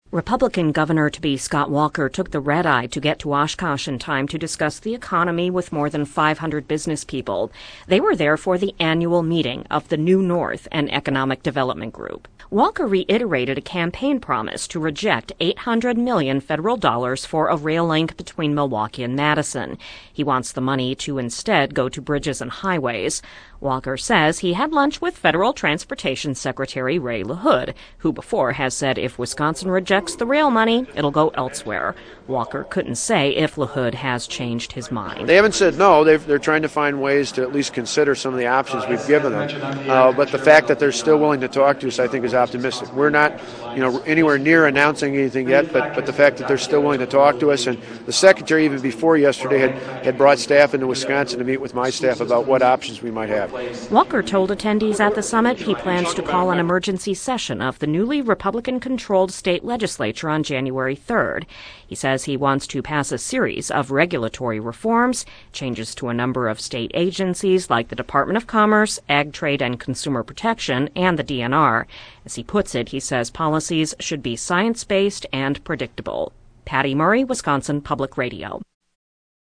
Republican governor-to-be Scott Walker took the red-eye to get to Oshkosh in time to discuss the economy with more than 500 business people. They were there for the annual meeting of the New North and Economic Development Group. Walker reiterated a campaign promise to reject $800 million federal dollars for a rail link between Milwaukee and Madison. He wants the money to instead go to bridges and highways. Walker says he had lunch with Federal Transportation Secretary Ray LaHood, who before has said if Wisconsin rejects the rail money, it'll go elsewhere. Walker couldn't say if LaHood has changed his mind. They haven't said no. They're trying to find ways to at least consider some of the options we've given them. But the fact that they're still willing to talk to us, I think, is optimistic. We're not, anywhere near announcing anything yet, but the fact that they're still willing to talk to us, and the secretary, even before yesterday, had brought staff into Wisconsin to meet with my staff about what options we might have. Walker told attendees at the summit he plans to call an emergency session of the newly Republican-controlled state legislature on January 3rd. He says he wants to pass a series of regulatory reforms, changes to a number of state agencies like the Department of Commerce, Ag Trade and Consumer Protection, and the DNR. As he puts it, he says policies should be science-based and predictable. Patty Murray, Wisconsin Public Radio.